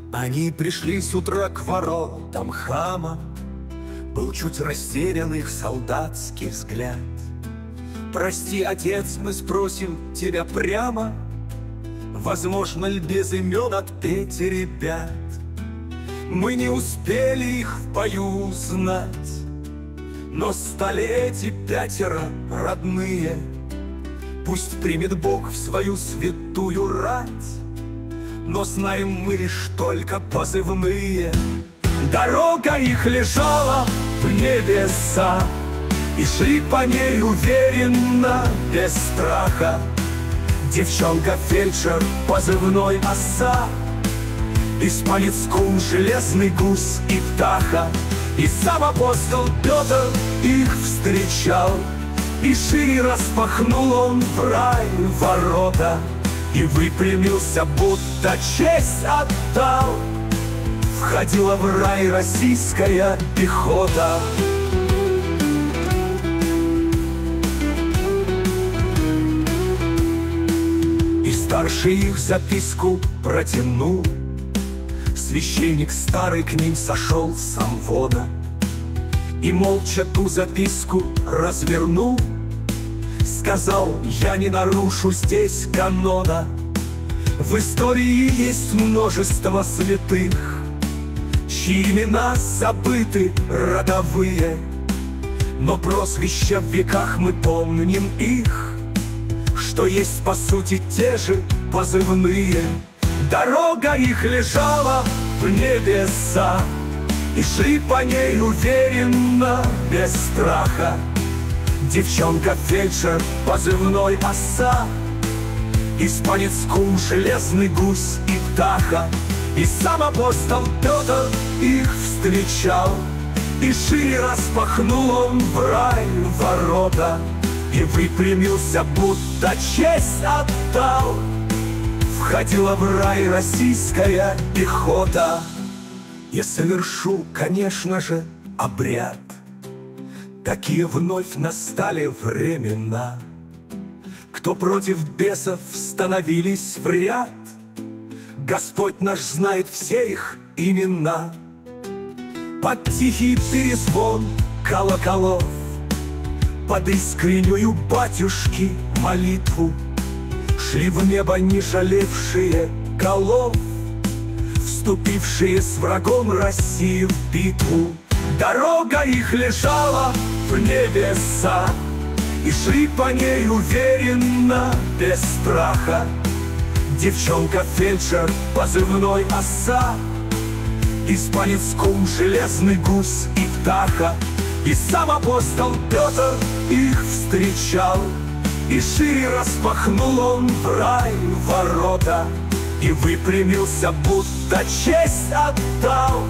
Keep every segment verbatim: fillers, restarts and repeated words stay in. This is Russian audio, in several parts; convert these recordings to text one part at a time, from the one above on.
Они пришли с утра к воротам храма. Был чуть растерян их солдатский взгляд. «Прости, отец, мы спросим тебя прямо, возможно ли без имен отпеть ребят? Мы не успели их в бою узнать, но стали эти пятеро родные. Пусть примет Бог в свою святую рать, но знаем мы лишь только позывные. Дорога их лежала в небеса, и шли по ней уверенно, без страха. Девчонка-фельдшер, позывной оса, испанец кум, железный гусь и птаха. И сам апостол Петр их встречал, и шире распахнул он в рай ворота, и выпрямился, будто честь отдал. Входила в рай российская пехота. И старший их записку протянул. Священник старый к ним сошел с амвона и молча ту записку развернул. Сказал: я не нарушу здесь канона. В истории есть множество святых, чьи имена забыты родовые, но прозвища в веках мы помним их, что есть по сути те же позывные. Дорога их лежала в небеса, и шли по ней уверенно, без страха. Девчонка-фельдшер, позывной оса, испанец кум, железный гусь и птаха. И сам апостол Петр их встречал, и шире распахнул он в рай ворота, и выпрямился, будто честь отдал. Входила в рай российская пехота. Я совершу, конечно же, обряд. Такие вновь настали времена, кто против бесов становились в ряд. Господь наш знает все их имена. Под тихий перезвон колоколов, под искреннюю батюшки молитву, шли в небо не жалевшие голов, вступившие с врагом России в битву. Дорога их лежала в небеса, и шли по ней уверенно, без страха. Девчонка-фельдшер, позывной оса, испанец кум, железный гусь и птаха. И сам апостол Петр их встречал, и шире распахнул он в рай ворота, и выпрямился, будто честь отдал.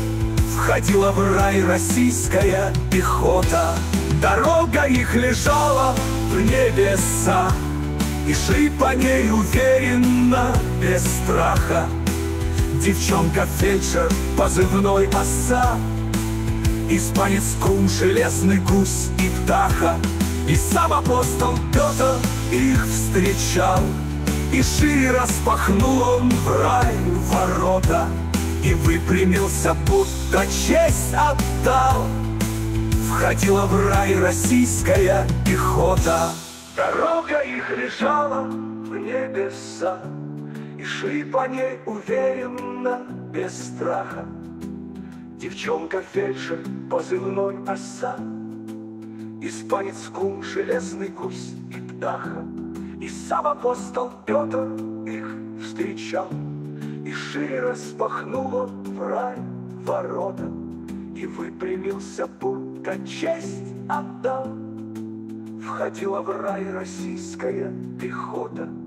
Входила в рай российская пехота. Дорога их лежала в небеса, и шли по ней уверенно, без страха. Девчонка-фельдшер, позывной оса, испанец кум, железный гусь и птаха. И сам апостол Петр их встречал, и шире распахнул он в рай ворота, и выпрямился, будто честь отдал. Входила в рай российская пехота. Дорога их лежала в небеса, и шли по ней уверенно, без страха. Девчонка-фельдшер, позывной оса, испанец кум, железный гусь и птаха. И сам апостол Петр их встречал, и шире распахнул он в рай ворота, и выпрямился, будто честь отдал. Входила в рай российская пехота.